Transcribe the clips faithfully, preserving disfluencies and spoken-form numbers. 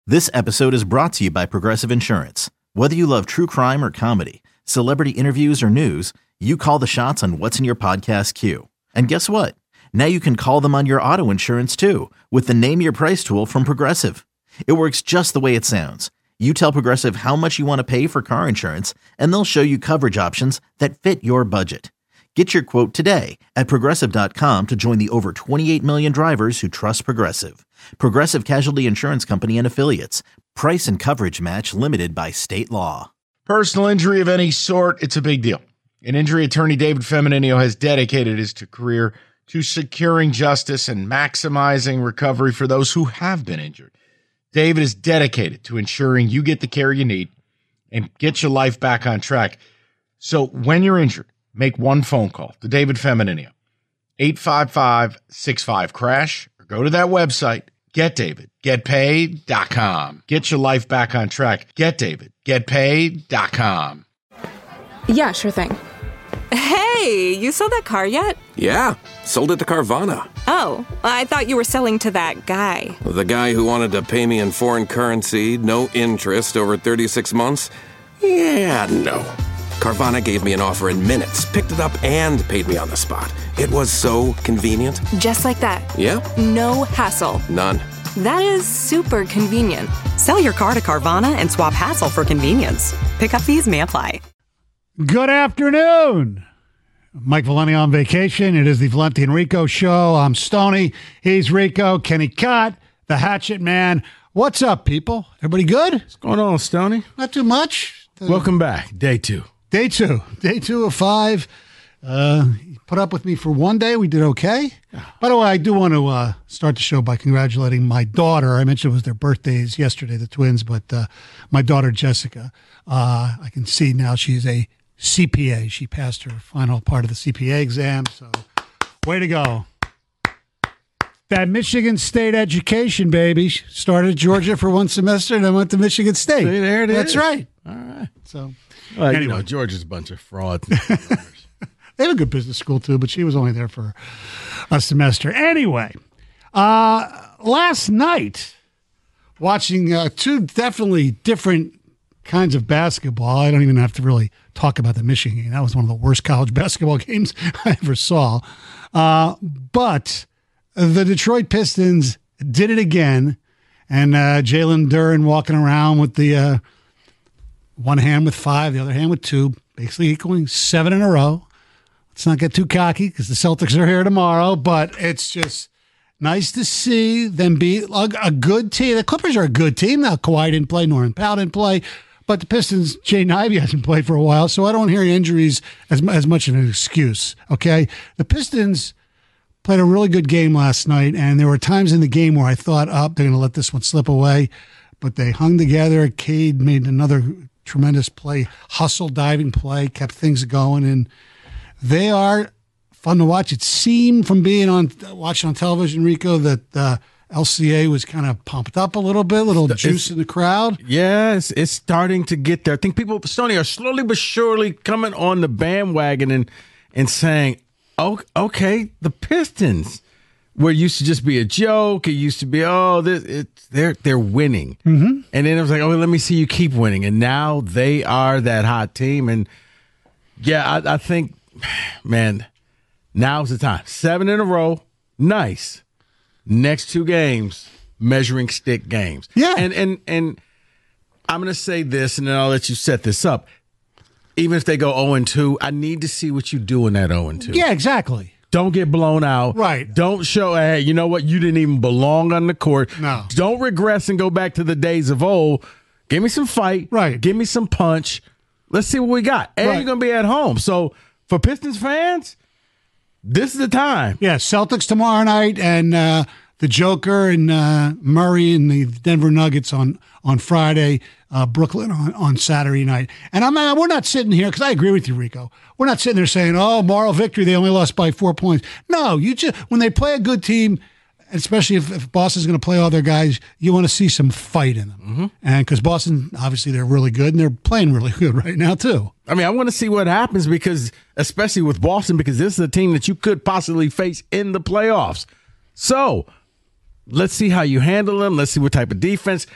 This episode is brought to you by Progressive Insurance. Whether you love true crime or comedy, celebrity interviews or news, you call the shots on what's in your podcast queue. And guess what? Now you can call them on your auto insurance too with the Name Your Price tool from Progressive. It works just the way it sounds. You tell Progressive how much you want to pay for car insurance, and they'll show you coverage options that fit your budget. Get your quote today at Progressive dot com to join the over twenty-eight million drivers who trust Progressive. Progressive Casualty Insurance Company and Affiliates. Price and coverage match limited by state law. Personal injury of any sort, it's a big deal. An injury attorney, David Femminino, has dedicated his career to securing justice and maximizing recovery for those who have been injured. David is dedicated to ensuring you get the care you need and get your life back on track. So when you're injured, make one phone call to David Femminino, eight five five, six five, crash, or go to that website, get david get paid dot com. Get your life back on track. get david get paid dot com. Yeah, sure thing. Hey, you sold that car yet? Yeah, sold it to Carvana. Oh, I thought you were selling to that guy. The guy who wanted to pay me in foreign currency, no interest, over thirty-six months? Yeah, no. Carvana gave me an offer in minutes, picked it up, and paid me on the spot. It was so convenient. Just like that. Yeah. No hassle. None. That is super convenient. Sell your car to Carvana and swap hassle for convenience. Pickup fees may apply. Good afternoon. Mike Valenti on vacation. It is the Valenti and Rico show. I'm Stoney. He's Rico. Kenny Cott, the Hatchet Man. What's up, people? Everybody good? What's going on, Stoney? Not too much. The Welcome back. Day two. Day two. Day two of five. Uh, put up with me for one day. We did okay. By the way, I do want to uh, start the show by congratulating my daughter. I mentioned it was their birthdays yesterday, the twins, but uh, my daughter, Jessica, uh, I can see now she's a C P A. She passed her final part of the C P A exam, so way to go. That Michigan State education, baby. She started at Georgia for one semester and then went to Michigan State. See, there it That's is. right. All right. So, Well, anyway. you know, Georgia's a bunch of frauds. They have a good business school, too, but she was only there for a semester. Anyway, uh, last night, watching uh, two definitely different kinds of basketball. I don't even have to really talk about the Michigan game. That was one of the worst college basketball games I ever saw. Uh, but the Detroit Pistons did it again, and uh, Jalen Duren walking around with the uh, one hand with five, the other hand with two, basically equaling seven in a row. Let's not get too cocky because the Celtics are here tomorrow, but it's just nice to see them be a, a good team. The Clippers are a good team. Now, Kawhi didn't play, Norman Powell didn't play, but the Pistons, Jaden Ivey hasn't played for a while, so I don't hear injuries as, as much of an excuse, okay? The Pistons played a really good game last night, and there were times in the game where I thought, oh, they're going to let this one slip away, but they hung together. Cade made another tremendous play, hustle, diving play, kept things going, and they are fun to watch. It seemed from being on watching on television, Rico, that uh, L C A was kind of pumped up a little bit, a little It's, juice in the crowd. Yeah, it's, it's starting to get there. I think people, Stoney, are slowly but surely coming on the bandwagon and and saying, oh, okay, the Pistons, where it used to just be a joke, it used to be, oh, this, it, they're they're winning. Mm-hmm. And then it was like, oh, let me see you keep winning. And now they are that hot team. And, yeah, I, I think, man, now's the time. Seven in a row, nice. Next two games, measuring stick games. Yeah. And and and I'm going to say this, and then I'll let you set this up. Even if they go oh and two, I need to see what you do in that oh and two. Yeah, exactly. Don't get blown out. Right. Don't show, hey, you know what? You didn't even belong on the court. No. Don't regress and go back to the days of old. Give me some fight. Right. Give me some punch. Let's see what we got. And Right. you're going to be at home. So for Pistons fans, this is the time. Yeah, Celtics tomorrow night, and uh, the Joker and uh, Murray and the Denver Nuggets on on Friday, uh, Brooklyn on, on Saturday night. And I'm uh, we're not sitting here, because I agree with you, Rico. We're not sitting there saying, oh, moral victory, they only lost by four points. No, you just when they play a good team, especially if, if Boston's going to play all their guys, you want to see some fight in them. Mm-hmm. And because Boston, obviously, they're really good, and they're playing really good right now, too. I mean, I want to see what happens, because, especially with Boston, because this is a team that you could possibly face in the playoffs. So let's see how you handle them. Let's see what type of defense.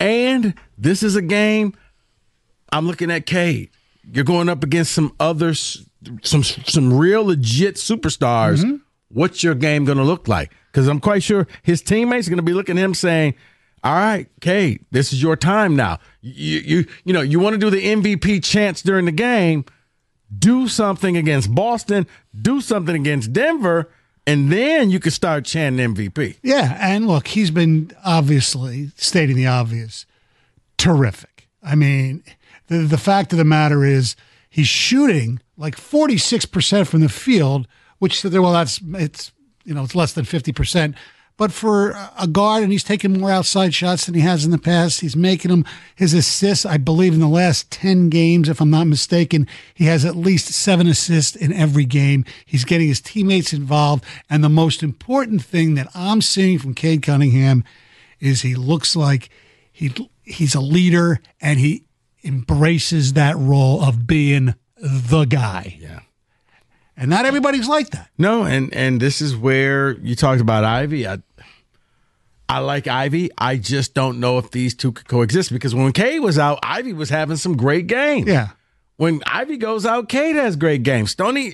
And this is a game, I'm looking at Cade. You're going up against some others, some some real legit superstars. Mm-hmm. What's your game going to look like? Because I'm quite sure his teammates are going to be looking at him saying, all right, Cade, this is your time now. You you you know, you want to do the M V P chants during the game, do something against Boston, do something against Denver, and then you can start chanting M V P. Yeah, and look, he's been obviously stating the obvious, terrific. I mean, the the fact of the matter is he's shooting like forty-six percent from the field, which, well, that's it's you know it's less than fifty percent. But for a guard, and he's taking more outside shots than he has in the past. He's making them his assists. I believe in the last ten games, if I'm not mistaken, he has at least seven assists in every game. He's getting his teammates involved. And the most important thing that I'm seeing from Cade Cunningham is he looks like he he's a leader, and he embraces that role of being the guy. Yeah. And not everybody's like that. No, and and this is where you talked about Ivy. I I like Ivy. I just don't know if these two could coexist, because when Cade was out, Ivy was having some great games. Yeah. When Ivy goes out, Cade has great games. Stoney,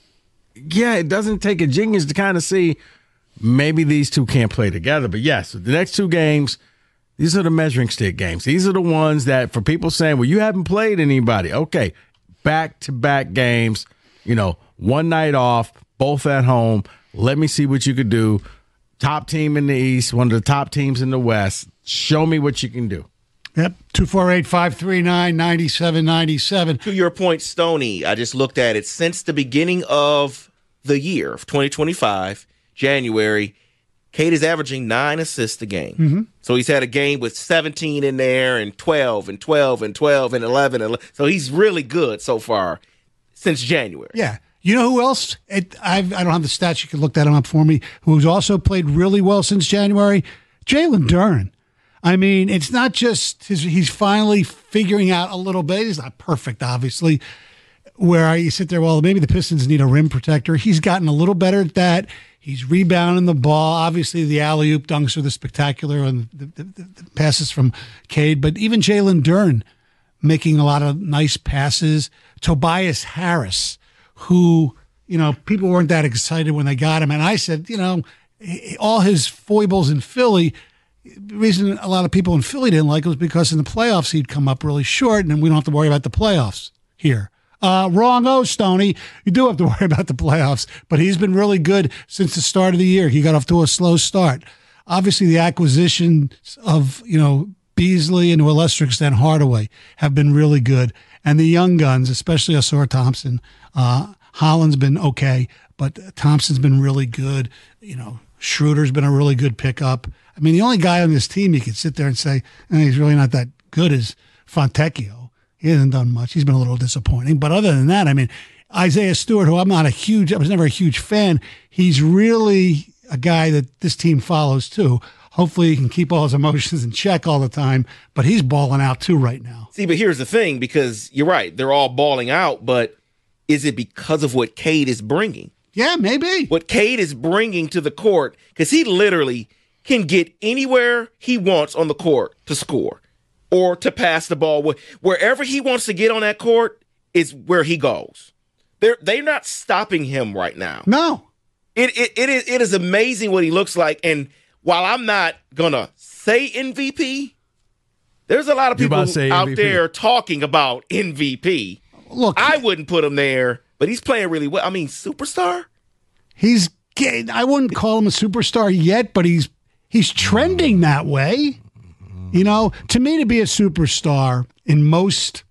yeah, it doesn't take a genius to kind of see maybe these two can't play together. But yes, the next two games, these are the measuring stick games. These are the ones that, for people saying, well, you haven't played anybody. Okay, back-to-back games, you know, one night off, both at home. Let me see what you could do. Top team in the East, one of the top teams in the West. Show me what you can do. Yep, two four eight, five three nine, nine seven nine seven. To your point, Stoney, I just looked at it. Since the beginning of the year of twenty twenty-five, January, Cade is averaging nine assists a game. Mm-hmm. So he's had a game with seventeen in there and twelve and twelve and twelve and eleven. And so he's really good so far since January. Yeah. You know who else? It, I've, I don't have the stats. You can look that up for me. Who's also played really well since January? Jalen Duren. I mean, it's not just his, he's finally figuring out a little bit. He's not perfect, obviously, where you sit there, well, maybe the Pistons need a rim protector. He's gotten a little better at that. He's rebounding the ball. Obviously, the alley-oop dunks are the spectacular and the, the, the passes from Cade. But even Jalen Duren making a lot of nice passes. Tobias Harris, who, you know, people weren't that excited when they got him. And I said, you know, all his foibles in Philly, the reason a lot of people in Philly didn't like him was because in the playoffs he'd come up really short, and then we don't have to worry about the playoffs here. Uh, wrong, oh, Stoney. You do have to worry about the playoffs, but he's been really good since the start of the year. He got off to a slow start. Obviously, the acquisitions of, you know, Beasley and to a lesser extent Hardaway have been really good. And the young guns, especially Ausar Thompson, uh, Holland's been okay, but Thompson's been really good. You know, Schroeder's been a really good pickup. I mean, the only guy on this team you could sit there and say, eh, he's really not that good is Fontecchio. He hasn't done much. He's been a little disappointing. But other than that, I mean, Isaiah Stewart, who I'm not a huge, I was never a huge fan, he's really a guy that this team follows too. Hopefully he can keep all his emotions in check all the time, but he's balling out too right now. See, but here's the thing, because you're right, they're all balling out, but is it because of what Cade is bringing? Yeah, maybe. What Cade is bringing to the court, because he literally can get anywhere he wants on the court to score or to pass the ball. Wherever he wants to get on that court is where he goes. They're, they're not stopping him right now. No. It, it, it, is, it is amazing what he looks like, and while I'm not going to say M V P, there's a lot of people out M V P there talking about M V P. Look, I wouldn't put him there, but he's playing really well. I mean, superstar? He's getting, I wouldn't call him a superstar yet, but he's he's trending that way. You know, to me, to be a superstar in most,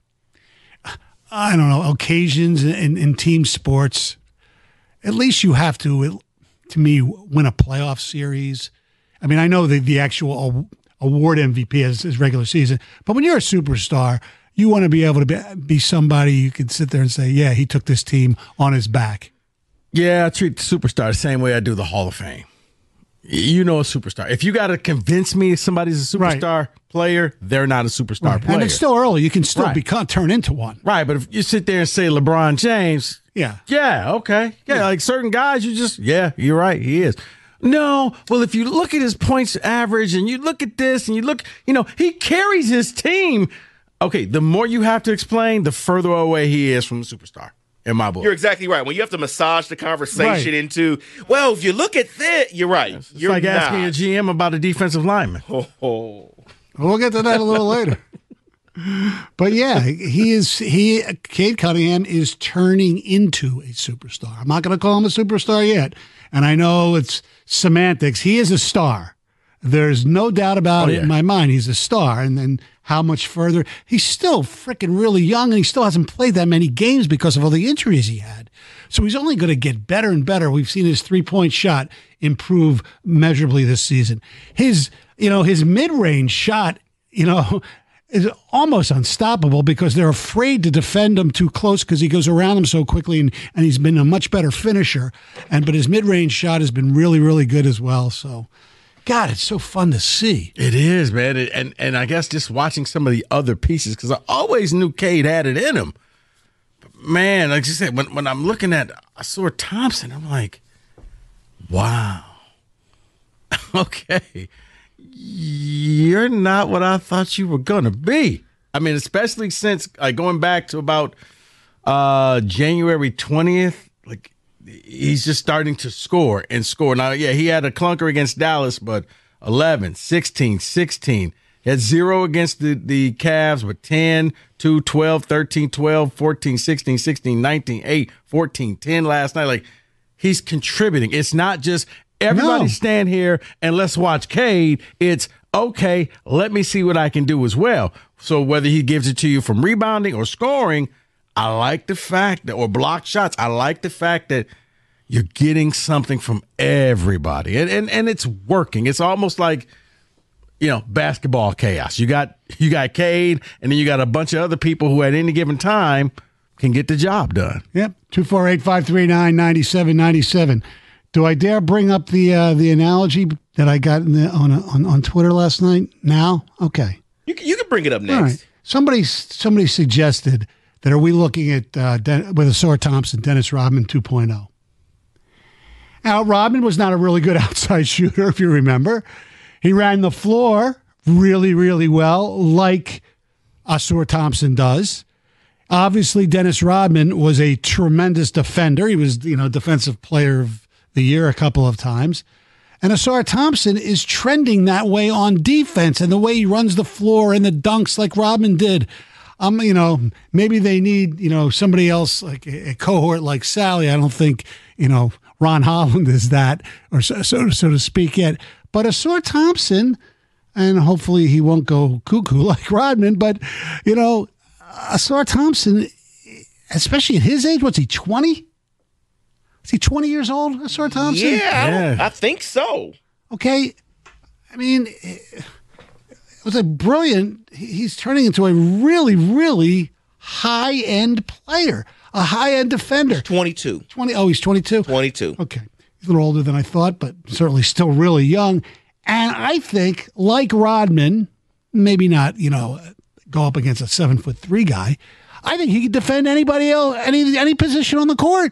I don't know, occasions in, in team sports, at least you have to, to me, win a playoff series. I mean, I know the, the actual award M V P is, is regular season, but when you're a superstar, you want to be able to be, be somebody you can sit there and say, yeah, he took this team on his back. Yeah, I treat the superstar the same way I do the Hall of Fame. You know a superstar. If you got to convince me somebody's a superstar right. player, they're not a superstar right. player. And it's still early. You can still right. become turn into one. Right, but if you sit there and say LeBron James, yeah, yeah, okay. Yeah, yeah, like certain guys, you just, yeah, you're right, he is. No. Well, if you look at his points average and you look at this and you look, you know, he carries his team. Okay, the more you have to explain, the further away he is from a superstar. In my book. You're exactly right. When you have to massage the conversation right. into, well, if you look at this, you're right. It's you're like not. asking a G M about a defensive lineman. Oh, oh. We'll get to that a little later. But yeah, he is. He Cade Cunningham is turning into a superstar. I'm not going to call him a superstar yet, and I know it's semantics. He is a star. There's no doubt about oh, it yeah. in my mind. He's a star, and then how much further? He's still freaking really young, and he still hasn't played that many games because of all the injuries he had. So he's only going to get better and better. We've seen his three-point shot improve measurably this season. His, you know, his mid-range shot, you know, is almost unstoppable because they're afraid to defend him too close because he goes around them so quickly, and, and he's been a much better finisher. And but his mid-range shot has been really, really good as well. So. God, it's so fun to see. It is, man. It, and and I guess just watching some of the other pieces, because I always knew Cade had it in him. But man, like you said, when, when I'm looking at Ausar Thompson, I'm like, wow. Okay. You're not what I thought you were going to be. I mean, especially since like going back to about uh, January twentieth, like, he's just starting to score and score. Now, yeah, he had a clunker against Dallas, but eleven, sixteen, sixteen. He had zero against the, the Cavs, but ten, two, twelve, thirteen, twelve, fourteen, sixteen, sixteen, nineteen, eight, fourteen, ten last night. Like, he's contributing. It's not just everybody no. stand here and let's watch Cade. It's, okay, let me see what I can do as well. So whether he gives it to you from rebounding or scoring, I like the fact that, or block shots, I like the fact that you're getting something from everybody. And, and and it's working. It's almost like, you know, basketball chaos. You got you got Cade, and then you got a bunch of other people who at any given time can get the job done. Yep. two four eight, five three nine, nine seven nine seven. Do I dare bring up the uh, the analogy that I got in the, on, on on Twitter last night? Now? Okay. You can, you can bring it up next. All right. Somebody, somebody suggested that are we looking at, uh, Den- with Ausar Thompson, Dennis Rodman two point oh. Now, Rodman was not a really good outside shooter, if you remember. He ran the floor really, really well, like Ausar Thompson does. Obviously, Dennis Rodman was a tremendous defender. He was, you know, Defensive Player of the Year a couple of times. And Ausar Thompson is trending that way on defense and the way he runs the floor and the dunks like Rodman did. Um, you know, maybe they need, you know, somebody else, like a, a cohort like Sally. I don't think, you know, Ron Holland is that, or so, so, so to speak yet. But Ausar Thompson, and hopefully he won't go cuckoo like Rodman, but, you know, Ausar Thompson, especially at his age, what's he, twenty? Is he twenty years old, Ausar Thompson? Yeah, yeah. I think so. Okay. I mean, it was a brilliant, he's turning into a really, really high-end player, a high-end defender. He's twenty-two. twenty, oh, he's twenty-two? twenty-two. Okay. He's a little older than I thought, but certainly still really young. And I think, like Rodman, maybe not, you know, go up against a seven foot three guy, I think he could defend anybody else, any any position on the court.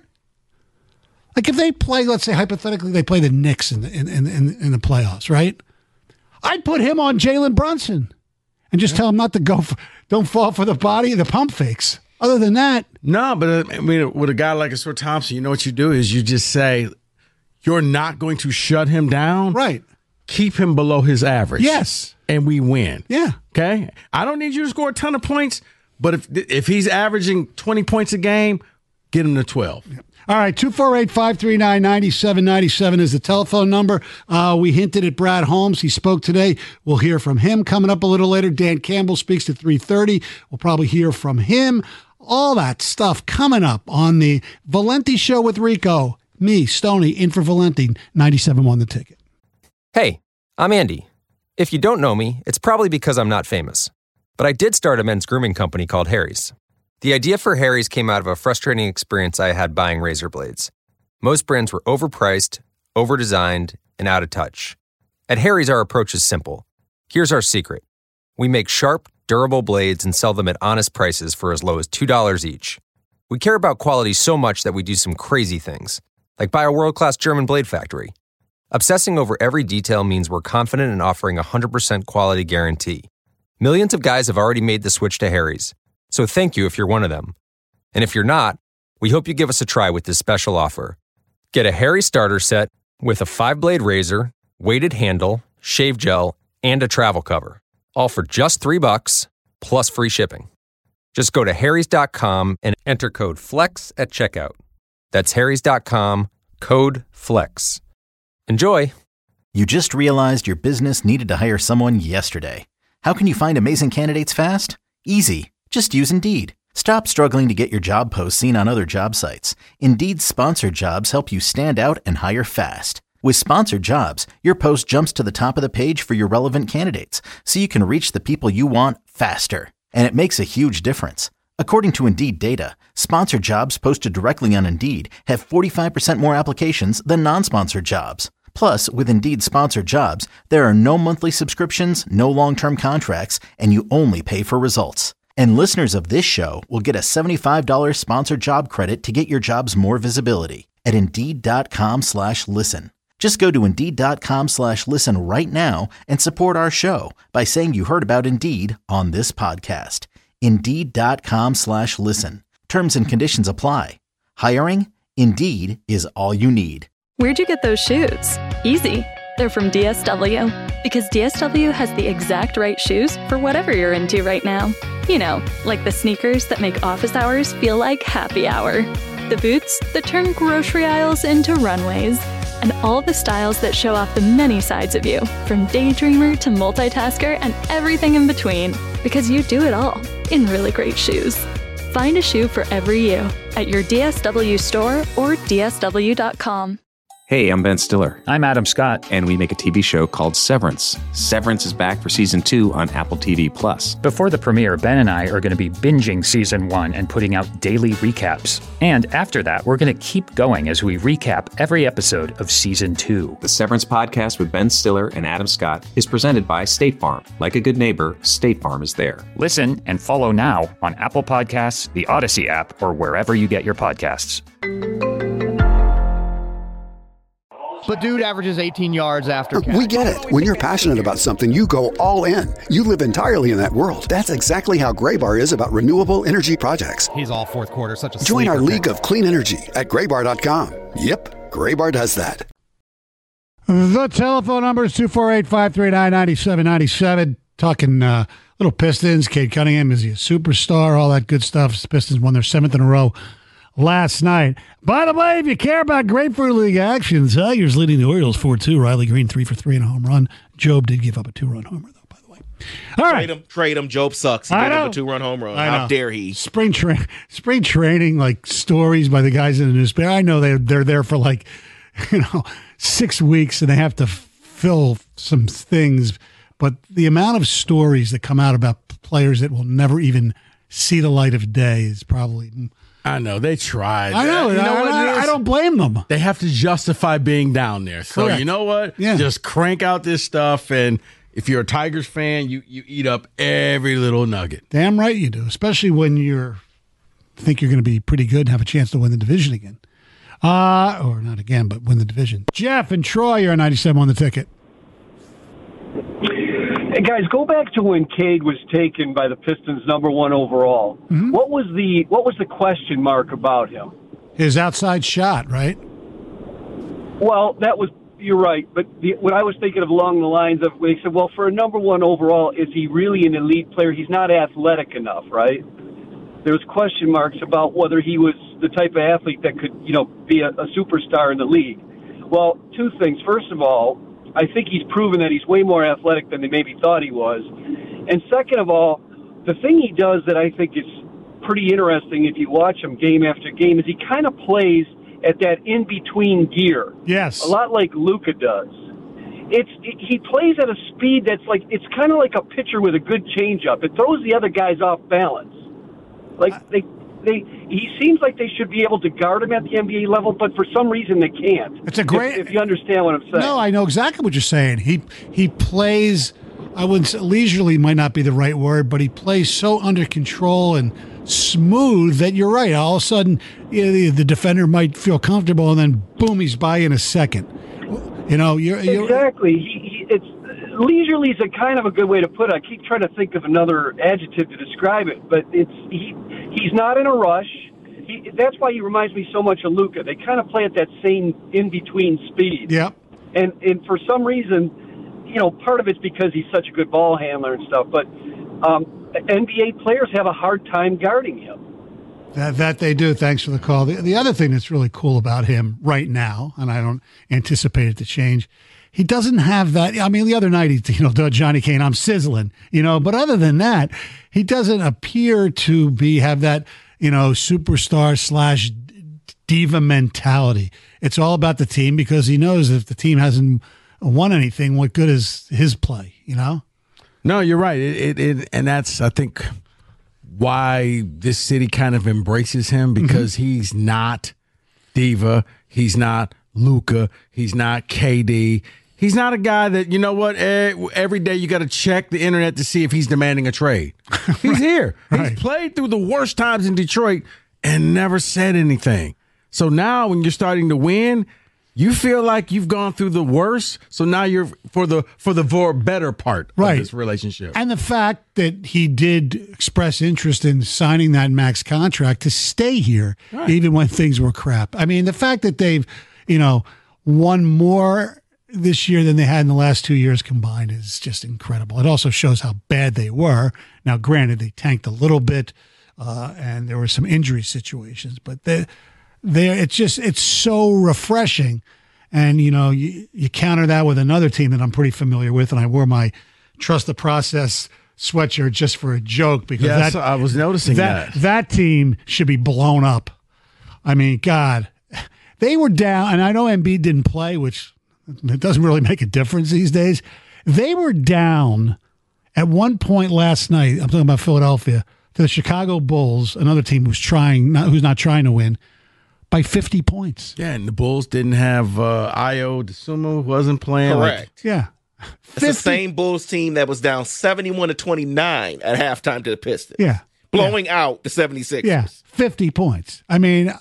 Like if they play, let's say hypothetically, they play the Knicks in the in in, in the playoffs, right? I'd put him on Jalen Brunson and just yeah. tell him not to go for, don't fall for the body of the pump fakes. Other than that, no. But I mean, with a guy like Ausar Thompson, you know what you do is you just say you're not going to shut him down, right? Keep him below his average, yes, and we win. Yeah, okay. I don't need you to score a ton of points, but if if he's averaging twenty points a game, get him to twelve. Yep. All right, two four eight, five three nine, nine seven nine seven is the telephone number. Uh, we hinted at Brad Holmes. He spoke today. We'll hear from him coming up a little later. Dan Campbell speaks at three thirty. We'll probably hear from him. All that stuff coming up on the Valenti Show with Rico. Me, Stoney, in for Valenti, ninety-seven point one The Ticket. Hey, I'm Andy. If you don't know me, it's probably because I'm not famous. But I did start a men's grooming company called Harry's. The idea for Harry's came out of a frustrating experience I had buying razor blades. Most brands were overpriced, overdesigned, and out of touch. At Harry's, our approach is simple. Here's our secret. We make sharp, durable blades and sell them at honest prices for as low as two dollars each. We care about quality so much that we do some crazy things, like buy a world-class German blade factory. Obsessing over every detail means we're confident in offering a one hundred percent quality guarantee. Millions of guys have already made the switch to Harry's, so thank you if you're one of them. And if you're not, we hope you give us a try with this special offer. Get a Harry starter set with a five-blade razor, weighted handle, shave gel, and a travel cover, all for just three bucks plus free shipping. Just go to harrys dot com and enter code FLEX at checkout. That's harrys dot com, code FLEX. Enjoy! You just realized your business needed to hire someone yesterday. How can you find amazing candidates fast? Easy. Just use Indeed. Stop struggling to get your job posts seen on other job sites. Indeed's sponsored jobs help you stand out and hire fast. With sponsored jobs, your post jumps to the top of the page for your relevant candidates, so you can reach the people you want faster. And it makes a huge difference. According to Indeed data, sponsored jobs posted directly on Indeed have forty-five percent more applications than non-sponsored jobs. Plus, with Indeed sponsored jobs, there are no monthly subscriptions, no long-term contracts, and you only pay for results. And listeners of this show will get a seventy-five dollars sponsored job credit to get your jobs more visibility at Indeed.com slash listen. Just go to Indeed.com slash listen right now and support our show by saying you heard about Indeed on this podcast. Indeed.com slash listen. Terms and conditions apply. Hiring? Indeed is all you need. Where'd you get those shoes? Easy. They're from D S W. Because D S W has the exact right shoes for whatever you're into right now. You know, like the sneakers that make office hours feel like happy hour. The boots that turn grocery aisles into runways. And all the styles that show off the many sides of you, from daydreamer to multitasker and everything in between. Because you do it all in really great shoes. Find a shoe for every you at your D S W store or D S W dot com. Hey, I'm Ben Stiller. I'm Adam Scott. And we make a T V show called Severance. Severance is back for season two on Apple T V Plus. Before the premiere, Ben and I are going to be binging season one and putting out daily recaps. And after that, we're going to keep going as we recap every episode of season two. The Severance podcast with Ben Stiller and Adam Scott is presented by State Farm. Like a good neighbor, State Farm is there. Listen and follow now on Apple Podcasts, the Odyssey app, or wherever you get your podcasts. But dude averages eighteen yards after catch. We get it. When you're passionate about something, you go all in. You live entirely in that world. That's exactly how Graybar is about renewable energy projects. He's all fourth quarter, such a Join our pick. league of clean energy at graybar dot com. Yep, Graybar does that. The telephone number is two four eight, five three nine, nine seven nine seven. Talking uh, little Pistons. Cade Cunningham, is he a superstar? All that good stuff. The Pistons won their seventh in a row last night. By the way, if you care about Grapefruit League action, Tigers leading the Orioles four two. Riley Green three for three and a home run. Job did give up a two-run homer, though, by the way. All right. Trade him. Trade him. Job sucks. He I gave know. up a two-run home run. I How know. dare he? Spring, tra- spring training, like stories by the guys in the newspaper. I know they're, they're there for like, you know, six weeks and they have to fill some things. But the amount of stories that come out about players that will never even see the light of day is probably... I know they tried. I know. You know I, what I, it is? I don't blame them. They have to justify being down there. So Correct. you know what? Yeah. Just crank out this stuff, and if you're a Tigers fan, you you eat up every little nugget. Damn right you do, especially when you're think you're going to be pretty good and have a chance to win the division again. Uh, or not again, but win the division. Jeff and Troy, you're on ninety-seven on the ticket. Hey guys, go back to when Cade was taken by the Pistons number one overall. Mm-hmm. What was the what was the question mark about him? His outside shot, right? Well, that was you're right, but the, what I was thinking of along the lines of when he said, well, for a number one overall, is he really an elite player? He's not athletic enough, right? There was question marks about whether he was the type of athlete that could, you know, be a, a superstar in the league. Well, two things. First of all, I think he's proven that he's way more athletic than they maybe thought he was. And second of all, the thing he does that I think is pretty interesting if you watch him game after game is he kind of plays at that in-between gear. Yes. A lot like Luka does. It's he plays at a speed that's like, it's kind of like a pitcher with a good changeup. It throws the other guys off balance. Like they They, he seems like they should be able to guard him at the N B A level, but for some reason they can't. It's a great. If, if you understand what I'm saying. No, I know exactly what you're saying. He he plays. I wouldn't say leisurely might not be the right word, but he plays so under control and smooth that you're right. All of a sudden, you know, the, the defender might feel comfortable, and then boom, he's by in a second. You know, you're, you're exactly. He, he, it's leisurely is a kind of a good way to put it. I keep trying to think of another adjective to describe it, but it's he. He's not in a rush. He, that's why he reminds me so much of Luka. They kind of play at that same in between speed. Yep. And and for some reason, you know, part of it's because he's such a good ball handler and stuff. But um, N B A players have a hard time guarding him. That, that they do. Thanks for the call. The, the other thing that's really cool about him right now, and I don't anticipate it to change, he doesn't have that. I mean, the other night, he, you know, Johnny Kane, I'm sizzling, you know, but other than that, he doesn't appear to be have that, you know, superstar slash diva mentality. It's all about the team because he knows if the team hasn't won anything, what good is his play, you know? No, you're right. It, it, it and that's, I think, why this city kind of embraces him because mm-hmm. he's not diva. He's not Luka. He's not K D. He's not a guy that, you know what, every day you got to check the internet to see if he's demanding a trade. He's here. Right. He's played through the worst times in Detroit and never said anything. So now when you're starting to win, you feel like you've gone through the worst, so now you're for the for the for better part right. of this relationship. And the fact that he did express interest in signing that max contract to stay here, right. even when things were crap. I mean, the fact that they've, you know, won more this year than they had in the last two years combined is just incredible. It also shows how bad they were. Now, granted, they tanked a little bit, uh, and there were some injury situations, but they. There, it's just it's so refreshing, and you know you, you counter that with another team that I'm pretty familiar with, and I wore my Trust the Process sweatshirt just for a joke because yes, that I was noticing that, that that team should be blown up. I mean, God, they were down, and I know Embiid didn't play, which it doesn't really make a difference these days. They were down at one point last night. I'm talking about Philadelphia to the Chicago Bulls, another team who's trying, not, who's not trying to win. By fifty points. Yeah, and the Bulls didn't have uh, Ayo Dosunmu, who wasn't playing. Correct. Like, yeah. It's the same Bulls team that was down seventy-one to twenty-nine at halftime to the Pistons. Yeah. Blowing yeah. out the seventy-sixers. Yeah, fifty points. I mean,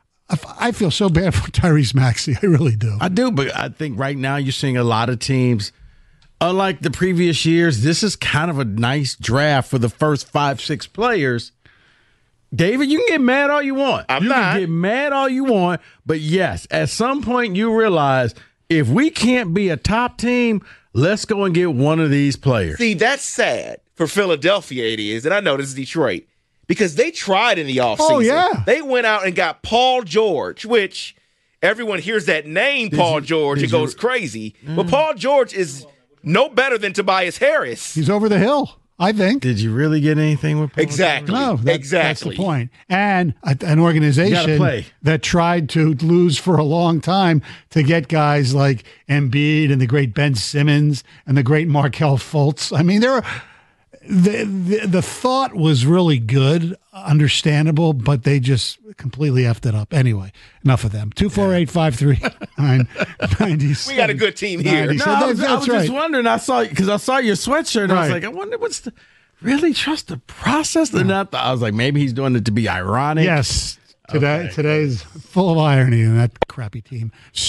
I feel so bad for Tyrese Maxey. I really do. I do, but I think right now you're seeing a lot of teams, unlike the previous years, this is kind of a nice draft for the first five, six players. David, you can get mad all you want. I'm you not. can get mad all you want, but yes, at some point you realize if we can't be a top team, let's go and get one of these players. See, that's sad for Philadelphia it is, and I know this is Detroit, because they tried in the offseason. Oh, yeah. They went out and got Paul George, which everyone hears that name, did Paul you, George, and goes you? crazy. Mm. But Paul George is no better than Tobias Harris. He's over the hill. I think. Did you really get anything with Paul Exactly. No, that, exactly. That's the point. And a, an organization that tried to lose for a long time to get guys like Embiid and the great Ben Simmons and the great Markelle Fultz. I mean, there are, the, the the thought was really good, understandable, but they just completely effed it up. Anyway, enough of them. two four eight, five three nine, nine We got a good team here. No, I was, I was right. just wondering. I saw because I saw your sweatshirt. And right. I was like, I wonder what's the really trust the process. No. Not. I was like, maybe he's doing it to be ironic. Yes. Today, okay. today's full of irony in that crappy team.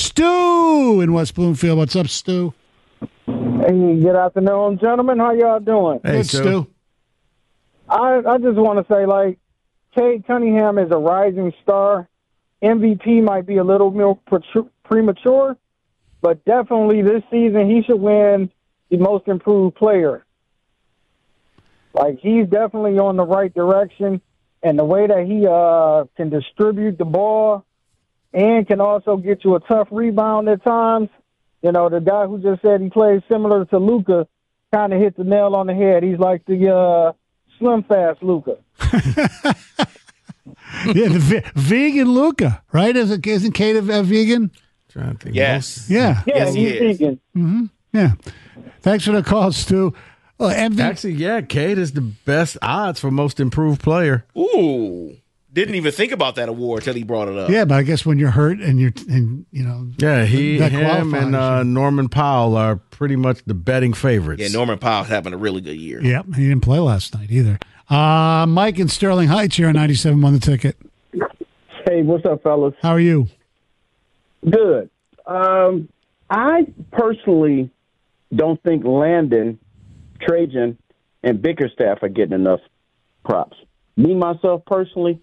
Stu in West Bloomfield. What's up, Stu? Hey, good afternoon, gentlemen. How y'all doing? Hey, Good, Stu. Stu. I I just want to say, like, Cade Cunningham is a rising star. M V P might be a little more premature, but definitely this season he should win the most improved player. Like, he's definitely on the right direction, and the way that he uh, can distribute the ball and can also get you a tough rebound at times. You know, the guy who just said he plays similar to Luka kind of hit the nail on the head. He's like the uh, slim fast Luka. Yeah, the ve- vegan Luka, right? Isn't, isn't Cade a vegan? Trying to think. Yes. Yeah. Yeah, yes, he's he vegan. Mm-hmm. Yeah. Thanks for the call, Stu. Oh, M V P. Actually, yeah, Cade is the best odds for most improved player. Ooh. Didn't even think about that award till he brought it up. Yeah, but I guess when you're hurt and you're, and you know, yeah, he, that him, and uh, Norman Powell are pretty much the betting favorites. Yeah, Norman Powell's having a really good year. Yeah, he didn't play last night either. Uh, Mike in Sterling Heights here on ninety-seven won the ticket. Hey, what's up, fellas? How are you? Good. Um, I personally don't think Landon, Trajan, and Bickerstaff are getting enough props. Me, myself, personally,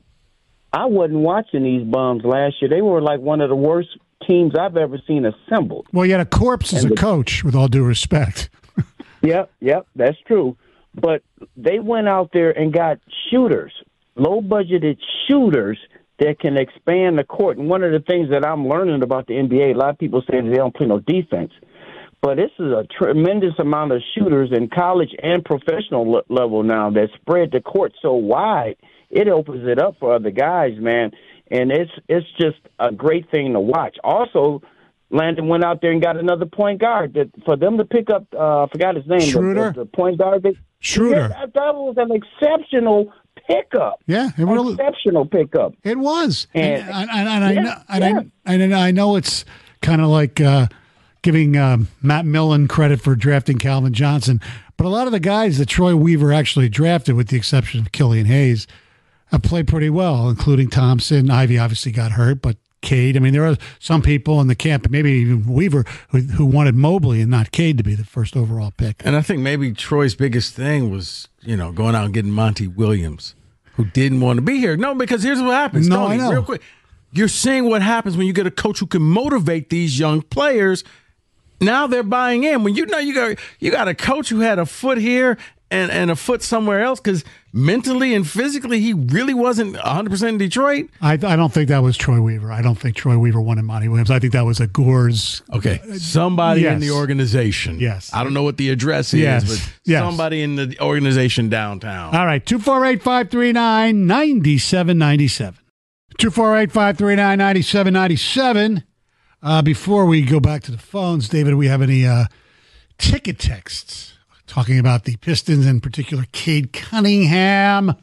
I wasn't watching these bums last year. They were like one of the worst teams I've ever seen assembled. Well, you had a corpse as And a the- coach, with all due respect. Yep, yep, that's true. But they went out there and got shooters, low-budgeted shooters that can expand the court. And one of the things that I'm learning about the N B A, a lot of people say that they don't play no defense. But this is a tremendous amount of shooters in college and professional le- level now that spread the court so wide, it opens it up for other guys, man. And it's it's just a great thing to watch. Also, Landon went out there and got another point guard. That for them to pick up, uh, I forgot his name, the- Schroeder? The, the point guard. That, Schroeder. Yeah, that, that was an exceptional pickup. Yeah, it really, exceptional pickup. It was. And, And, and, and, I, yeah, know, and, yeah. I, and I know it's kind of like uh, giving um, Matt Millen credit for drafting Calvin Johnson, but a lot of the guys that Troy Weaver actually drafted, with the exception of Killian Hayes, have played pretty well, including Thompson. Ivy obviously got hurt, but Cade. I mean, there are some people in the camp, maybe even Weaver, who, who wanted Mobley and not Cade to be the first overall pick. And I think maybe Troy's biggest thing was, you know, going out and getting Monty Williams, who didn't want to be here. No, because here's what happens. No, Tony, I know. real quick. You're seeing what happens when you get a coach who can motivate these young players. Now they're buying in. When you know you got you got a coach who had a foot here and, and a foot somewhere else because mentally and physically he really wasn't one hundred percent in Detroit. I, I don't think that was Troy Weaver. I don't think Troy Weaver wanted Monty Williams. I think that was a Gores. Okay, somebody Yes. in the organization. Yes. I don't know what the address is, Yes. but Yes. somebody in the organization downtown. All right, two four eight, five three nine, nine seven nine seven. two four eight, five three nine, nine seven nine seven. Uh, before we go back to the phones, David, we have any uh, ticket texts talking about the Pistons, in particular, Cade Cunningham?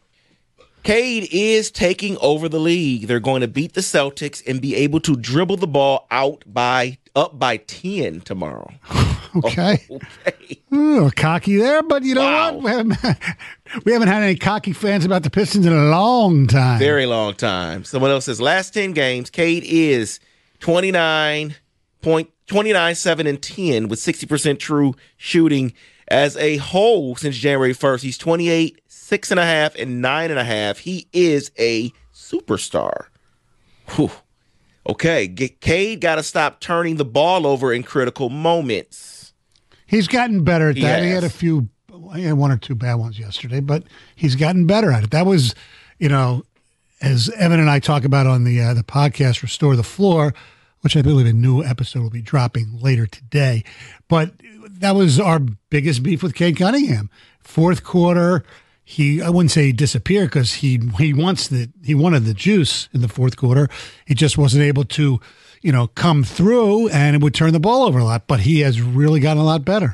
Cade is taking over the league. They're going to beat the Celtics and be able to dribble the ball out by up by ten tomorrow. Okay. Oh, okay. Ooh, cocky there, but you know Wow. what? We haven't, we haven't had any cocky fans about the Pistons in a long time. Very long time. Someone else says last ten games, Cade is twenty-nine point twenty-nine, seven, and ten with sixty percent true shooting as a whole since January first. He's twenty-eight, six and a half, and nine and a half. He is a superstar. Whew. Okay, G- Cade got to stop turning the ball over in critical moments. He's gotten better at He that. He has. had a few, he had one or two bad ones yesterday, but he's gotten better at it. That was, you know, as Evan and I talk about on the uh, the podcast, Restore the Floor, which I believe a new episode will be dropping later today. But that was our biggest beef with Cade Cunningham. Fourth quarter, he I wouldn't say he disappeared because he he wants the he wanted the juice in the fourth quarter. He just wasn't able to, you know, come through, and it would turn the ball over a lot. But he has really gotten a lot better.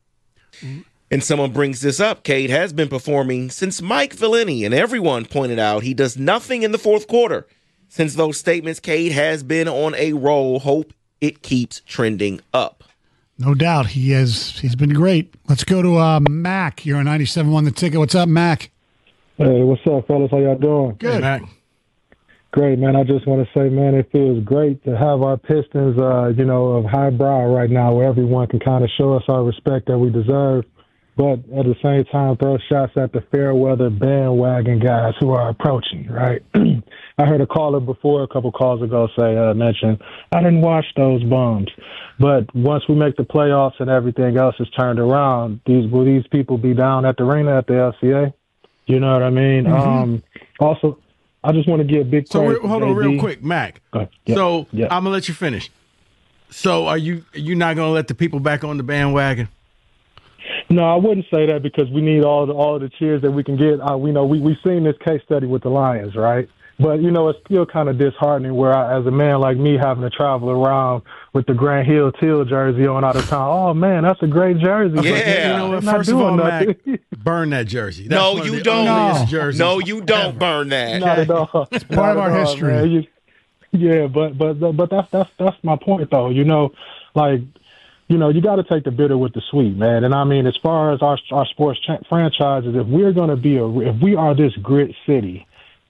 And someone brings this up. Cade has been performing since Mike Villani, and everyone pointed out he does nothing in the fourth quarter. Since those statements, Cade has been on a roll. Hope it keeps trending up. No doubt. He has he's been great. Let's go to uh, Mac. You're on ninety-seven point one The Ticket. What's up, Mac? Hey, what's up, fellas? How y'all doing? Good. Hey, Mac. Great, man. I just want to say, man, it feels great to have our Pistons, uh, you know, of highbrow right now, where everyone can kind of show us our respect that we deserve, but at the same time throw shots at the fair weather bandwagon guys who are approaching, right? I heard a caller before, a couple calls ago, say, uh, mention, I didn't watch those bums. But once we make the playoffs and everything else is turned around, these will these people be down at the arena at the L C A? You know what I mean? Mm-hmm. Um, also, I just want to give big So credit re- to hold on, J D. real quick, Mac. Go yeah, so yeah. I'm gonna let you finish. So are you are you not gonna let the people back on the bandwagon? No, I wouldn't say that because we need all the all the cheers that we can get. Uh, we know we we've seen this case study with the Lions, right? But you know, it's still kind of disheartening where, I, as a man like me, having to travel around with the Grant Hill Teal jersey on out of town. Oh man, that's a great jersey. Okay, But, Yeah. you know what? they're not First of all, doing Mac, nothing. burn that jersey. That's No, one of you the don't. ugliest No. jerseys No, you don't ever. burn that. Not at all. It's part of our history. Yeah, but but but that's that's that's my point though. You know, like you know, you got to take the bitter with the sweet, man. And I mean, as far as our our sports cha- franchises, if we're going to be a if we are this grit city,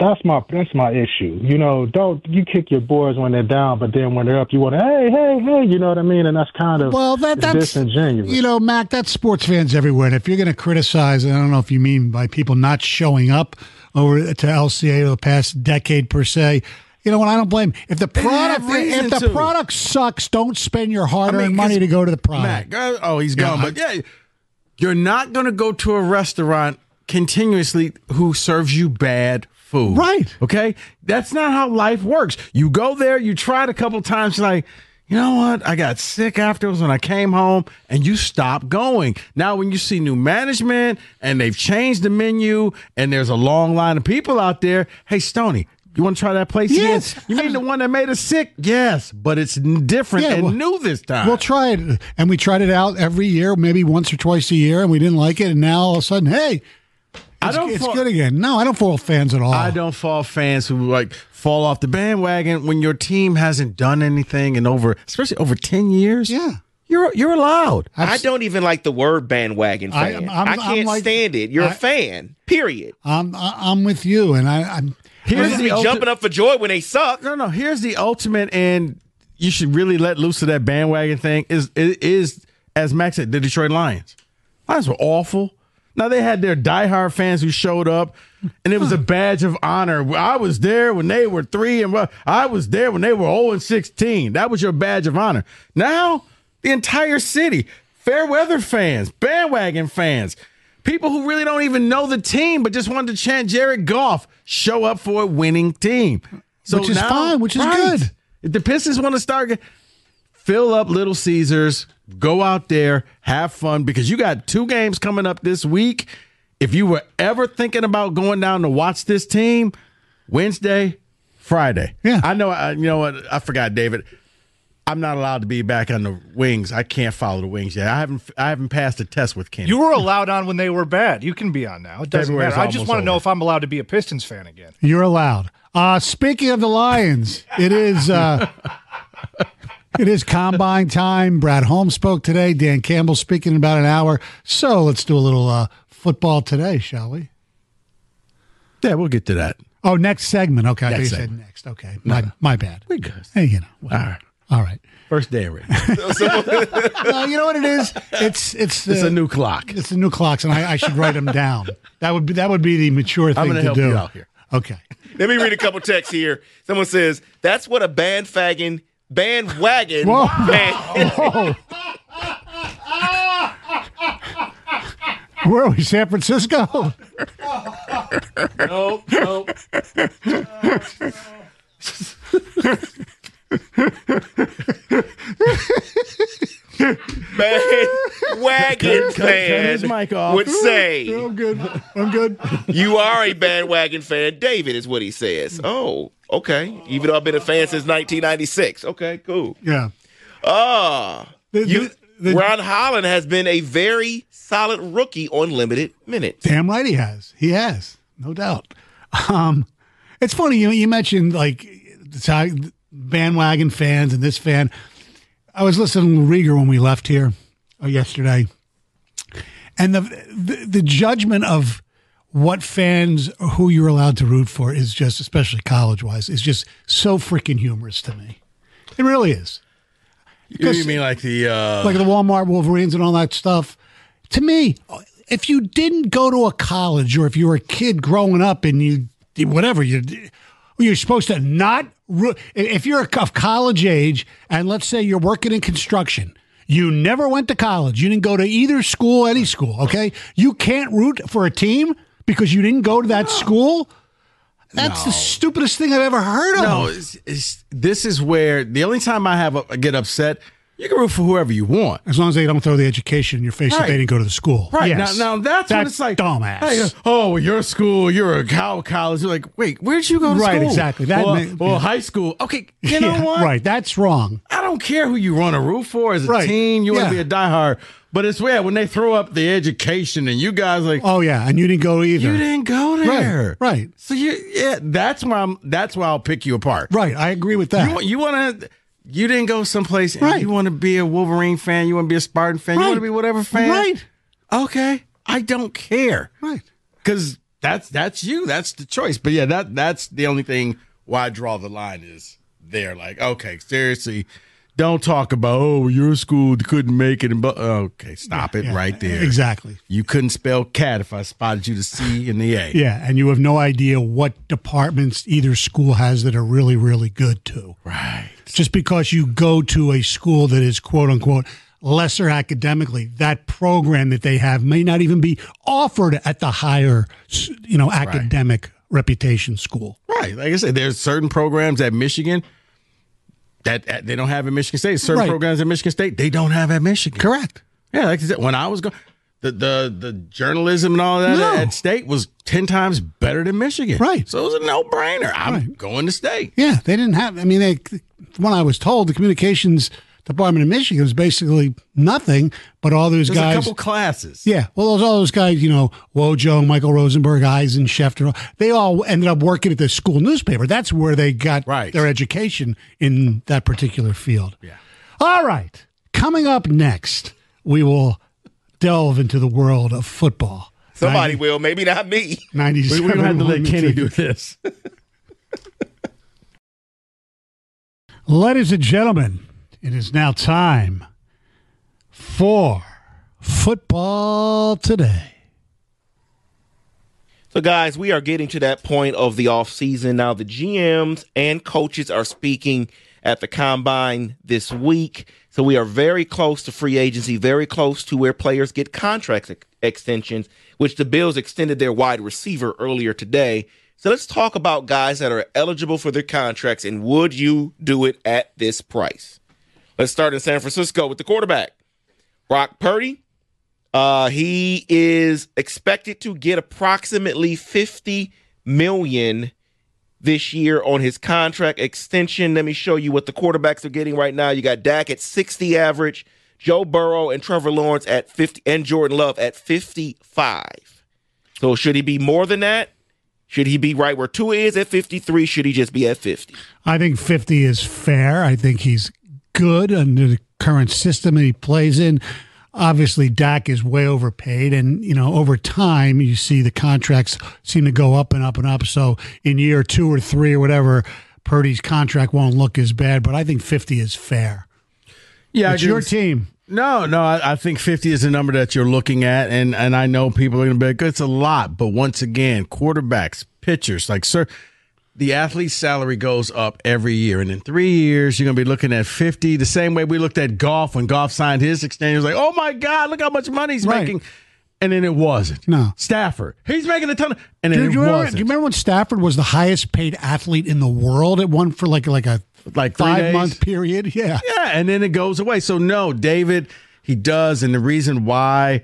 That's my that's my issue. You know, don't you kick your boys when they're down, but then when they're up, you want to hey hey hey. You know what I mean? And that's kind of well, that that's disingenuous. You know, Mac, that's sports fans everywhere. And if you're going to criticize, and I don't know if you mean by people not showing up over to L C A over the past decade per se. You know what? I don't blame. If the product if the to. product sucks, don't spend your hard-earned I mean, money to go to the product. Mac, oh, he's gone. Yeah, but yeah, you're not going to go to a restaurant continuously who serves you bad food. Right. Okay? That's not how life works. You go there, you try it a couple times, you're like, you know what? I got sick afterwards when I came home, and you stop going. Now, when you see new management and they've changed the menu and there's a long line of people out there, hey, Stoney, you want to try that place yes. again? You mean the one that made us sick? Yes, but it's different Yeah, and well, new this time. We'll try it. And we tried it out every year, maybe once or twice a year, and we didn't like it. And now all of a sudden, hey, it's, I don't it's fall, good again. No, I don't fault fans at all. I don't fault fans who like fall off the bandwagon when your team hasn't done anything in over, especially over ten years. Yeah. You're you're allowed. I don't even like the word bandwagon I- fan. I'm- I, I'm can't like- stand it. You're a I- fan, period. I'm I'm with you, and I, I'm. Here's Here's be the ulti- jumping up for joy when they suck. No, no. Here's the ultimate, and you should really let loose of that bandwagon thing. Is is, is as Max said, the Detroit Lions. Lions were awful. Now they had their diehard fans who showed up, and it was a badge of honor. I was there when they were three, and I was there when they were zero and sixteen. That was your badge of honor. Now the entire city, fair weather fans, bandwagon fans, people who really don't even know the team but just wanted to chant Jared Goff, show up for a winning team. So Which is now- fine, which is right. good. If the Pistons want to start, fill up Little Caesars, go out there, have fun, because you got two games coming up this week. If you were ever thinking about going down to watch this team, Wednesday, Friday. Yeah. I know, I, you know what, I forgot, David. I'm not allowed to be back on the Wings. I can't follow the Wings yet. I haven't I haven't passed a test with Kenny. You were allowed on when they were bad. You can be on now. It doesn't February's matter. I just almost want to know over. if I'm allowed to be a Pistons fan again. You're allowed. Uh, speaking of the Lions, it is uh, it is combine time. Brad Holmes spoke today. Dan Campbell speaking in about an hour. So let's do a little uh, football today, shall we? Yeah, we'll get to that. Oh, next segment. Okay, I Next thought you segment. said next. Okay, my my bad. We good. Hey, you know. All whatever. right. All right. First day already. No, you know what it is? It's it's It's uh, a new clock. It's the new clocks, and I, I should write them down. That would be that would be the mature thing I'm gonna to help do. you out here. Okay. Let me read a couple texts here. Someone says, that's what a bandwagon, bandwagon Whoa. fan. Whoa. Where are we? San Francisco? Nope, nope. Bandwagon Cut- cut his fan mic off. would say, I'm good. I'm good. you are a bandwagon fan, David, is what he says. Oh, okay. Even though I've been a fan since nineteen ninety-six. Okay, cool. Yeah. Ah, The- you, the- the- Ron Holland has been a very solid rookie on limited minutes. Damn right he has. He has, no doubt. Um, it's funny you you mentioned like the ti- bandwagon fans and this fan. I was listening to Rieger when we left here uh, yesterday, and the, the the judgment of what fans who you're allowed to root for is just, especially college wise, is just so freaking humorous to me. It really is. You, you mean like the uh, Like the Walmart Wolverines and all that stuff. To me, if you didn't go to a college, or if you were a kid growing up and you whatever you you're supposed to not root. If you're of college age and let's say you're working in construction, you never went to college, you didn't go to either school, any school, okay? You can't root for a team because you didn't go to that school. That's No. the stupidest thing I've ever heard of. No, it's, it's, this is where the only time I have a, get upset, you can root for whoever you want. As long as they don't throw the education in your face that Right. they didn't go to the school. Right. Yes. Now, now that's, when it's like, dumbass. hey, oh, well, your school, you're a cow college. You're like, wait, where'd you go to Right, school? exactly. That well, may- well yeah. high school. Okay, you know Yeah, what? Right, that's wrong. I don't care who you want to root for as a Right. team. You want Yeah. to be a diehard. But it's weird when they throw up the education and you guys like, Oh yeah, and you didn't go either. you didn't go there. Right, right, So you, yeah, that's why I'm. That's why I'll pick you apart. right. I agree with that. You, want- you want to. You didn't go someplace. And Right. You want to be a Wolverine fan. You want to be a Spartan fan. You Right. want to be whatever fan. Right. Okay. I don't care. Right. Because that's that's you. That's the choice. But yeah, that that's the only thing why I draw the line is there. Like, okay, seriously, don't talk about, oh, your school couldn't make it. And but okay, stop it yeah, right there. Exactly. You couldn't spell cat if I spotted you the C and the A. Yeah, and you have no idea what departments either school has that are really, really good too. Right. Just because you go to a school that is quote unquote lesser academically, that program that they have may not even be offered at the higher, you know, academic right. reputation school. Right. Like I said, there's certain programs at Michigan that, that they don't have at Michigan State. Certain right. programs at Michigan State they don't have at Michigan. Correct. Yeah, like I said, when I was going, the, the the journalism and all that no. at State was ten times better than Michigan. Right. So it was a no-brainer. I'm right. going to State. Yeah, they didn't have, I mean, they, when I was told, the communications department in Michigan was basically nothing, but all those There's guys. a couple classes. Yeah. Well, those all those guys, you know, Wojo, Michael Rosenberg, Eisen, Schefter, they all ended up working at the school newspaper. That's where they got right. their education in that particular field. Yeah. All right. Coming up next, we will delve into the world of football. Somebody ninety, will, maybe not me. ninety-seven. We, we don't have to let Kenny do this. Ladies and gentlemen, it is now time for Football Today. So, guys, we are getting to that point of the offseason. Now, the G Ms and coaches are speaking at the Combine this week. So we are very close to free agency, very close to where players get contract ex- extensions, which the Bills extended their wide receiver earlier today. So let's talk about guys that are eligible for their contracts, and would you do it at this price? Let's start in San Francisco with the quarterback, Brock Purdy. Uh, he is expected to get approximately fifty million dollars this year on his contract extension. Let me show you what the quarterbacks are getting right now. You got Dak at sixty average, Joe Burrow and Trevor Lawrence at fifty, and Jordan Love at fifty-five. So should he be more than that? Should he be right where Tua is at fifty-three? Should he just be at fifty? I think fifty is fair. I think he's good under the current system that he plays in. Obviously, Dak is way overpaid, and, you know, over time, you see the contracts seem to go up and up and up. So in year two or three or whatever, Purdy's contract won't look as bad, but I think fifty is fair. Yeah, it's your team. No, no, I, I think fifty is the number that you're looking at, and, and I know people are going to be like, it's a lot, but once again, quarterbacks, pitchers, like, sir, the athlete's salary goes up every year, and in three years, you're going to be looking at fifty, the same way we looked at Goff when Goff signed his extension. It was like, oh, my God, look how much money he's right. making. And then it wasn't. No. Stafford, he's making a ton of, and then do, it do you wasn't. Remember, do you remember when Stafford was the highest paid athlete in the world? It won for like, like a like five-month period? Yeah. Yeah, and then it goes away. So, no, David, he does, and the reason why,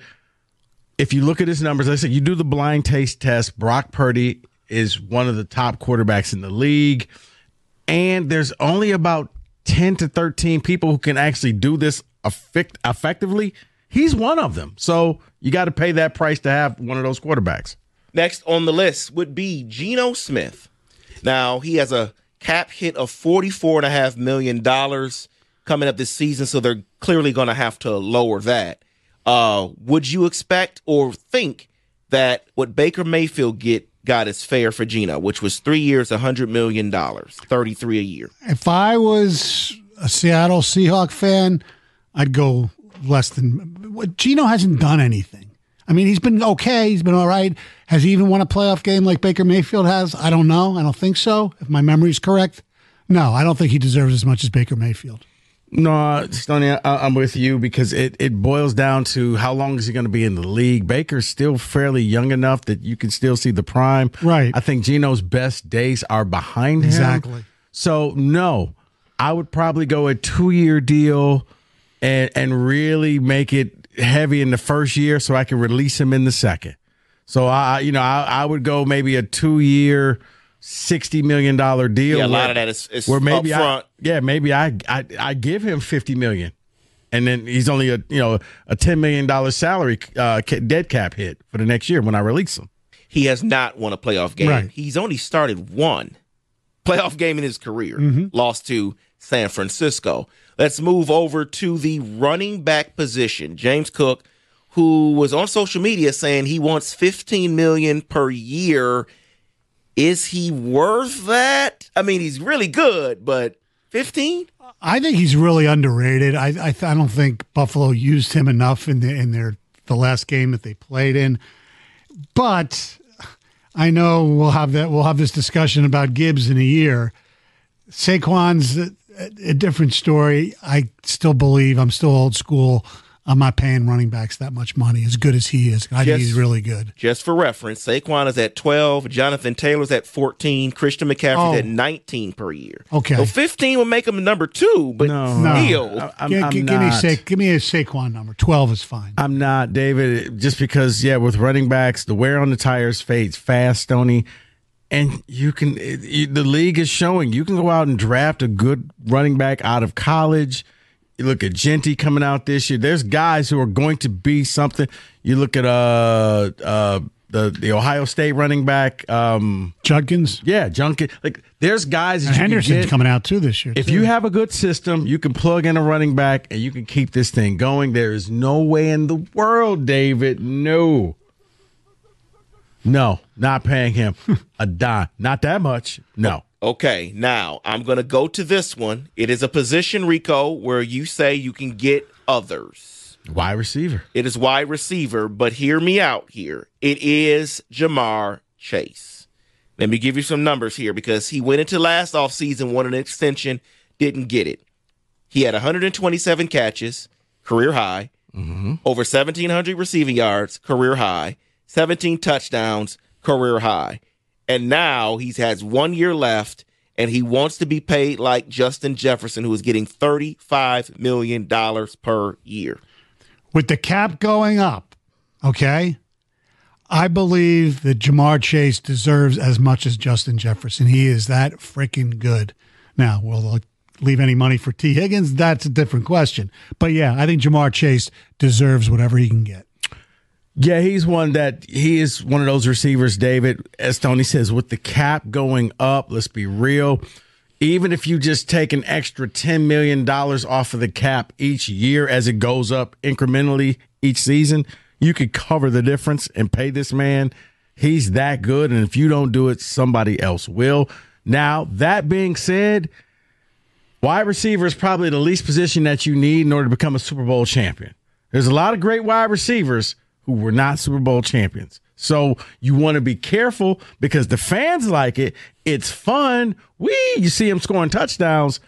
if you look at his numbers, like I said, you do the blind taste test, Brock Purdy is one of the top quarterbacks in the league, and there's only about ten to thirteen people who can actually do this effect- effectively. He's one of them. So you got to pay that price to have one of those quarterbacks. Next on the list would be Geno Smith. Now, he has a cap hit of forty-four point five million dollars coming up this season, so they're clearly going to have to lower that. Uh, would you expect or think that what Baker Mayfield get got is fair for Geno, which was three years, one hundred million dollars, thirty-three a year? If I was a Seattle Seahawks fan, I'd go less than. Geno hasn't done anything. I mean, he's been okay. He's been all right. Has he even won a playoff game like Baker Mayfield has? I don't know. I don't think so, if my memory's correct. No, I don't think he deserves as much as Baker Mayfield. No, Stoney, I, I'm with you because it, it boils down to how long is he going to be in the league. Baker's still fairly young enough that you can still see the prime. Right. I think Geno's best days are behind him. Exactly. So, no, I would probably go a two-year deal and and really make it heavy in the first year so I can release him in the second. So, I you know, I, I would go maybe a two-year sixty million dollars deal. Yeah, a where, lot of that is, is where maybe up front. I, yeah, maybe I, I I give him fifty million dollars, and then he's only a you know a ten million dollars salary uh, dead cap hit for the next year when I release him. He has not won a playoff game. Right. He's only started one playoff game in his career, Mhm. lost to San Francisco. Let's move over to the running back position. James Cook, who was on social media saying he wants fifteen million dollars per year. Is he worth that? I mean, he's really good, but fifteen? I think he's really underrated. I I, th- I don't think Buffalo used him enough in the, in their the last game that they played in. But I know we'll have that we'll have this discussion about Gibbs in a year. Saquon's a, a different story. I still believe I'm still old school. I'm not paying running backs that much money, as good as he is. I just, think he's really good. Just for reference, Saquon is at twelve, Jonathan Taylor's at fourteen, Christian McCaffrey's Oh. at nineteen per year. Okay. So fifteen would make him number two, but still. No. G- g- give, me Sa- give me a Saquon number. twelve is fine. I'm not, David, just because, yeah, with running backs, the wear on the tires fades fast, Stoney. And you can, it, you, the league is showing you can go out and draft a good running back out of college. You look at Genty coming out this year. There's guys who are going to be something. You look at uh uh the the Ohio State running back um, Judkins. Yeah, Judkins. Like there's guys that And you can Henderson's get. coming out too this year. If too. you have a good system, you can plug in a running back and you can keep this thing going. There is no way in the world, David. No. No, not paying him a dime. Not that much. No. Okay, now I'm going to go to this one. It is a position, Rico, where you say you can get others. Wide receiver. It is wide receiver, but hear me out here. It is Jamar Chase. Let me give you some numbers here because he went into last offseason, wanted an extension, didn't get it. He had one hundred twenty-seven catches, career high, mm-hmm. over seventeen hundred receiving yards, career high, seventeen touchdowns, career high. And now he has one year left, and he wants to be paid like Justin Jefferson, who is getting thirty-five million dollars per year. With the cap going up, okay, I believe that Jamar Chase deserves as much as Justin Jefferson. He is that freaking good. Now, will they leave any money for T. Higgins? That's a different question. But, yeah, I think Jamar Chase deserves whatever he can get. Yeah, he's one that he is one of those receivers, David, as Tony says, with the cap going up, let's be real. Even if you just take an extra ten million dollars off of the cap each year as it goes up incrementally each season, you could cover the difference and pay this man. He's that good, and if you don't do it, somebody else will. Now, that being said, wide receiver is probably the least position that you need in order to become a Super Bowl champion. There's a lot of great wide receivers who were not Super Bowl champions. So you want to be careful because the fans like it. It's fun. Wee, you see them scoring touchdowns.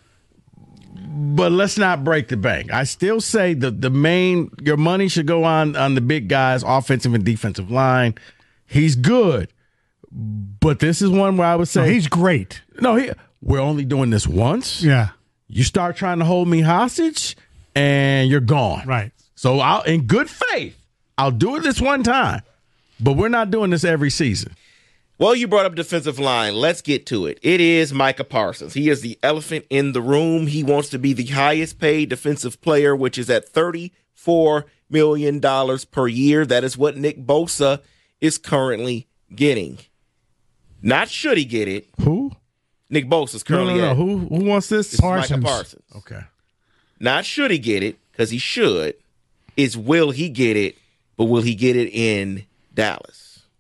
But let's not break the bank. I still say the, the main, your money should go on, on the big guys, offensive and defensive line. He's good. But this is one where I would say. No, he's great. No, he, we're only doing this once. Yeah. You start trying to hold me hostage and you're gone. Right. So I'll, in good faith, I'll do it this one time, but we're not doing this every season. Well, you brought up defensive line. Let's get to it. It is Micah Parsons. He is the elephant in the room. He wants to be the highest paid defensive player, which is at thirty-four million dollars per year. That is what Nick Bosa is currently getting. Not should he get it. Who? Nick Bosa is currently no, no, no. at. Who, who wants this? This Parsons. is Micah Parsons. Okay. Not should he get it, because he should. It's will he get it, but will he get it in Dallas?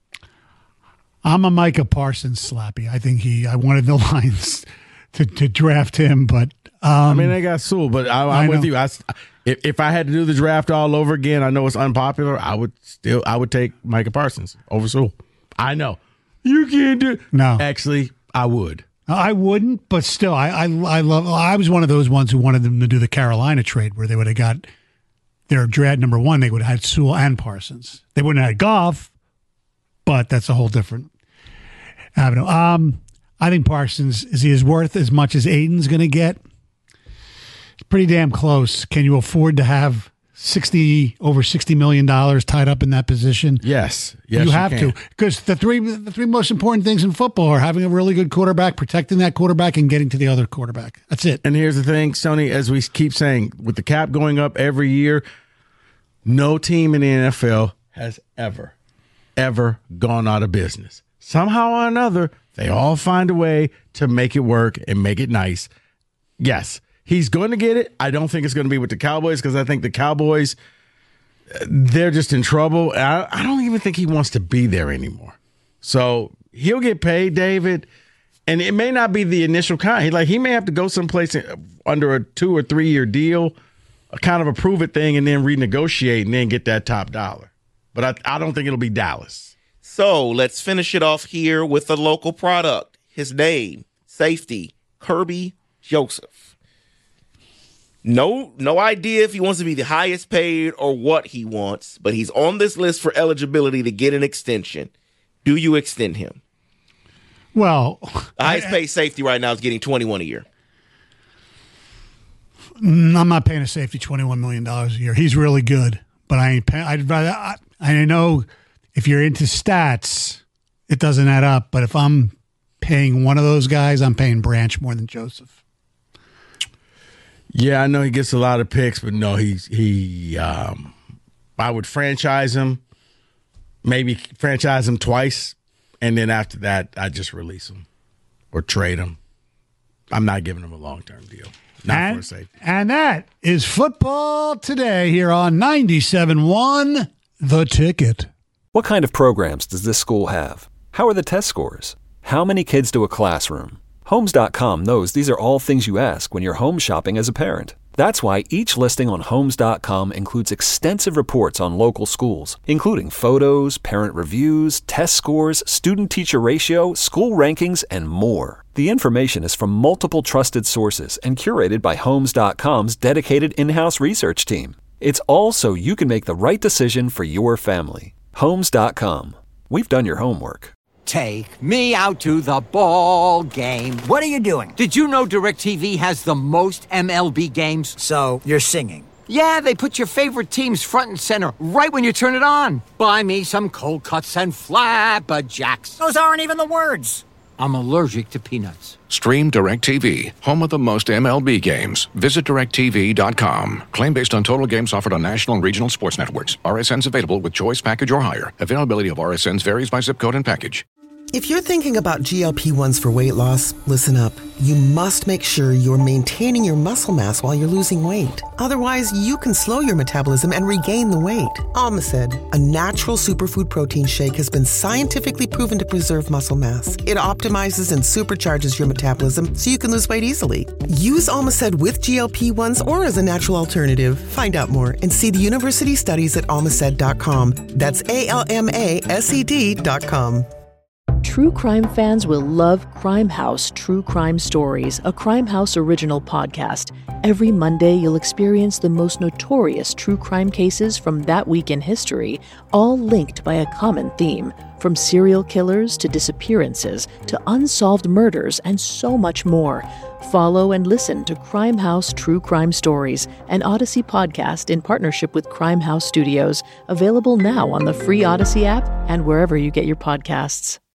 I'm a Micah Parsons slappy. I think he. I wanted the Lions to, to draft him, but um, I mean they got Sewell, but I, I'm I with know. you. I, if if I had to do the draft all over again, I know it's unpopular. I would still I would take Micah Parsons over Sewell. I know you can't do. No, actually, I would. I wouldn't, but still, I, I I love. I was one of those ones who wanted them to do the Carolina trade, where they would have got their draft number one. They would have had Sewell and Parsons. They wouldn't have had Goff, but that's a whole different avenue. Um, I think Parsons is he is worth as much as Aiden's going to get. It's pretty damn close. Can you afford to have sixty over sixty million dollars tied up in that position? Yes, yes, you you have can. to, because the three the three most important things in football are having a really good quarterback, protecting that quarterback, and getting to the other quarterback. That's it. And here's the thing, Sony, as we keep saying, with the cap going up every year, no team in the N F L has ever, ever gone out of business. Somehow or another, they all find a way to make it work and make it nice. Yes, he's going to get it. I don't think it's going to be with the Cowboys because I think the Cowboys, they're just in trouble. I, I don't even think he wants to be there anymore. So he'll get paid, David, and it may not be the initial kind. He, like he may have to go someplace under a two or three year deal, a kind of a prove it thing, and then renegotiate and then get that top dollar. But I, I don't think it'll be Dallas. So let's finish it off here with a local product. His name, safety, Kirby Joseph. No, no idea if he wants to be the highest paid or what he wants, but he's on this list for eligibility to get an extension. Do you extend him? Well, the highest paid safety right now is getting twenty-one a year. I'm not paying a safety twenty-one million dollars a year. He's really good, but I ain't paying. I'd rather. I, I know if you're into stats, it doesn't add up. But if I'm paying one of those guys, I'm paying Branch more than Joseph. Yeah, I know he gets a lot of picks, but no, he's he. Um, I would franchise him, maybe franchise him twice, and then after that, I just release him or trade him. I'm not giving him a long term deal. Not and, for a safety. And that is Football Today here on ninety-seven point one The Ticket. What kind of programs does this school have? How are the test scores? How many kids to a classroom? Homes dot com knows these are all things you ask when you're home shopping as a parent. That's why each listing on Homes dot com includes extensive reports on local schools, including photos, parent reviews, test scores, student-teacher ratio, school rankings, and more. The information is from multiple trusted sources and curated by Homes dot com's dedicated in-house research team. It's all so you can make the right decision for your family. Homes dot com. We've done your homework. Take me out to the ball game. What are you doing? Did you know DirecTV has the most M L B games? So, you're singing. Yeah, they put your favorite teams front and center right when you turn it on. Buy me some cold cuts and flapjacks. Those aren't even the words. I'm allergic to peanuts. Stream DirecTV, home of the most M L B games. Visit direct T V dot com. Claim based on total games offered on national and regional sports networks. R S Ns available with choice package or higher. Availability of R S Ns varies by zip code and package. If you're thinking about G L P ones for weight loss, listen up. You must make sure you're maintaining your muscle mass while you're losing weight. Otherwise, you can slow your metabolism and regain the weight. Almacid, a natural superfood protein shake, has been scientifically proven to preserve muscle mass. It optimizes and supercharges your metabolism so you can lose weight easily. Use Almacid with G L P ones or as a natural alternative. Find out more and see the university studies at almacid dot com. That's A L M A S E D dot com. True crime fans will love Crime House True Crime Stories, a Crime House original podcast. Every Monday, you'll experience the most notorious true crime cases from that week in history, all linked by a common theme. From serial killers to disappearances to unsolved murders and so much more. Follow and listen to Crime House True Crime Stories, an Odyssey podcast in partnership with Crime House Studios, available now on the free Odyssey app and wherever you get your podcasts.